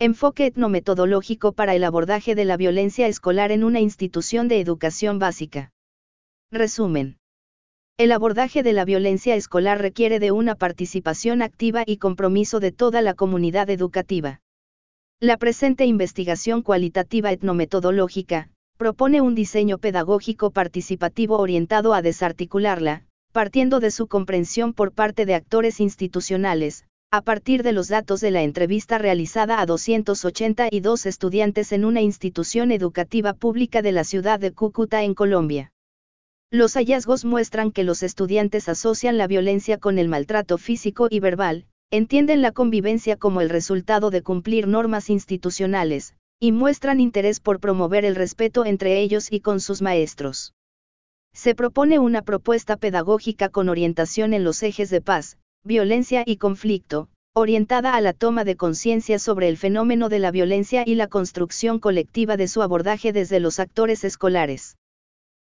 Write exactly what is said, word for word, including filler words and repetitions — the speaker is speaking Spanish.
Enfoque etnometodológico para el abordaje de la violencia escolar en una institución de educación básica. Resumen. El abordaje de la violencia escolar requiere de una participación activa y compromiso de toda la comunidad educativa. La presente investigación cualitativa etnometodológica propone un diseño pedagógico participativo orientado a desarticularla, partiendo de su comprensión por parte de actores institucionales, a partir de los datos de la entrevista realizada a doscientos ochenta y dos estudiantes en una institución educativa pública de la ciudad de Cúcuta en Colombia. Los hallazgos muestran que los estudiantes asocian la violencia con el maltrato físico y verbal, entienden la convivencia como el resultado de cumplir normas institucionales, y muestran interés por promover el respeto entre ellos y con sus maestros. Se propone una propuesta pedagógica con orientación en los ejes de paz, violencia y conflicto, orientada a la toma de conciencia sobre el fenómeno de la violencia y la construcción colectiva de su abordaje desde los actores escolares.